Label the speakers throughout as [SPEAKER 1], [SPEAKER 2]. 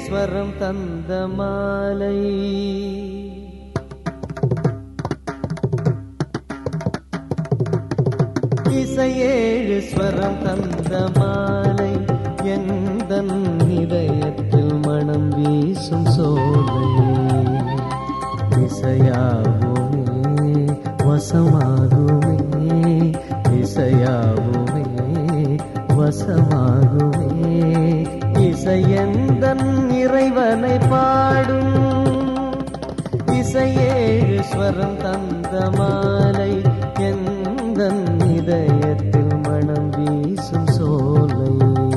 [SPEAKER 1] ஸ்வரம் தந்த மாலை. இசையேழு ஸ்வரம் தந்த மாலை, எந்தன் இதயத்தில் மனம் வீசும் சோலை. இசையாகுமே வசமாகுமே, இசையாகுமே வசமாகுமே. இசையந்தன் இறைவனை பாடும். இசையேழு ஸ்வரம் தந்த மாலை, எந்தன் இதயத்தில் மனம் வீசும் சோலை.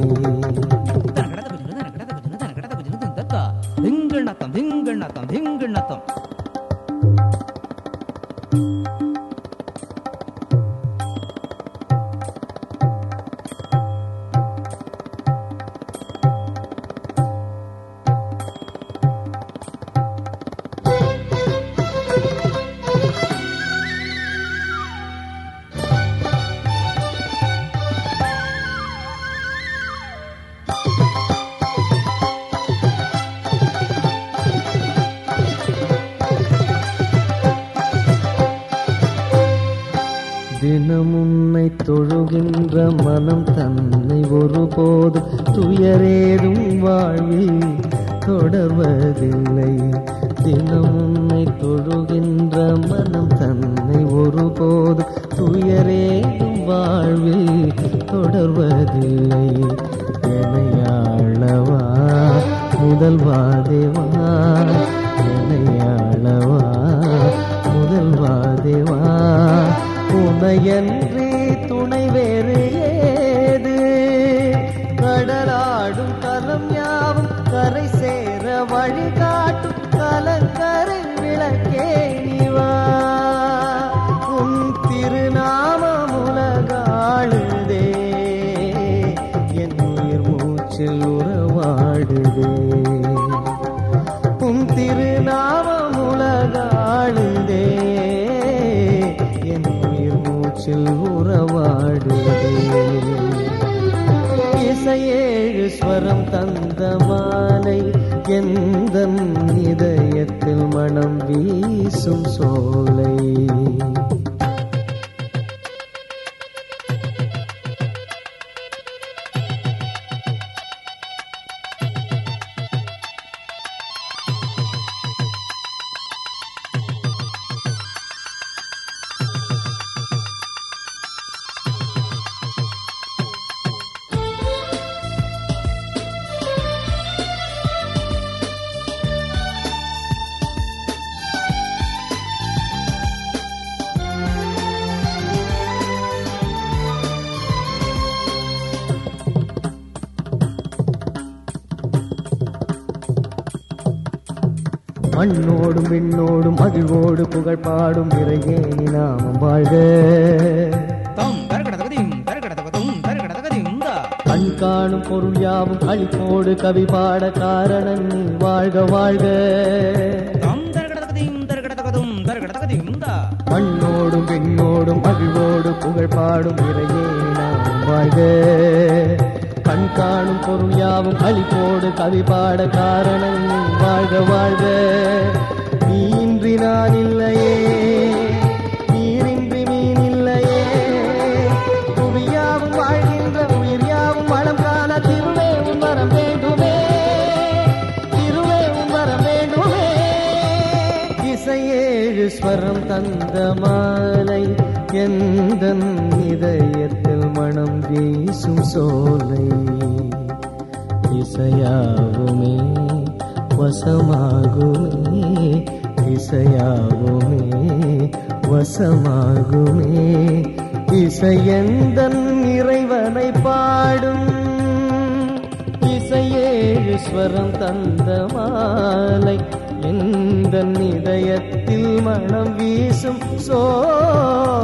[SPEAKER 2] திங்கண்ணத்தம் திங்கண்ணத்தம் திங்கண்ணத்தம்.
[SPEAKER 1] தினம் உன்னை தொழுகின்ற மனம் தன்னை ஒருபோதும் துயரேதும் வாழ்வில் தொடர்வதில்லை. தினம் உன்னை தொழுகின்ற மனம் தன்னை ஒருபோதும் துயரேதும் வாழ்வில் தொடர்வதில்லை. எனையாளவா முதல்வா தேவா, எனையாளவா முதல்வா தேவா. உனையன்றி துணை வேறு ஏது? கடலாடும் கலம் யாவும் கரை சேர வழிகாட்டும் கலங்கரை விளக்கே நீவா. உன் திருநாமம் உலகாளுதே, என் உயிர் மூச்சில் உறவாடுதே. உன் திருநாமம் உலகாளுதே, உறவாடுதே. இசையேழு ஸ்வரம் தந்த மாலை, எந்தன் இதயத்தில் மனம் வீசும் சோலை. மண்ணோடும் விண்ணோடும் மகிழ்வோடு புகழ் பாடும் இறையே நாமம் வாழ்க. கண் காணும் பொருள் யாவும் அழிப்போடு கவி பாட காரணம் நீ வாழ்க வாழ்க. மண்ணோடும் விண்ணோடும் மகிழ்வோடு புகழ் பாடும் இறையே நாமம் வாழ்க. கண் காணும் பொருள் யாவும் அழிப்போடு கவி பாட காரணம் நீ வாழ்க வாழ்க. நீயின்றி நான் இல்லையே, நீரின்றி மீன் இல்லையே. புவியாவும் வாழ்கின்ற உயிர் யாவும் வளம் காண திருவே உன் வரம் வேண்டுமே, திருவே உன் வரம் வேண்டுமே. இசையேழு ஸ்வரம் தந்த மாலை, எந்தன் இதயத்தில் மனம் வீசும் சோலை. இசையாவுமே வசமாகுமே, இசையாவுமே வசமாகுமே. இசையந்தன் இறைவனை பாடும். இசையேழு ஸ்வரம் தந்த மாலை, எந்தன் இதயத்தில் மனம் வீசும் சோலை.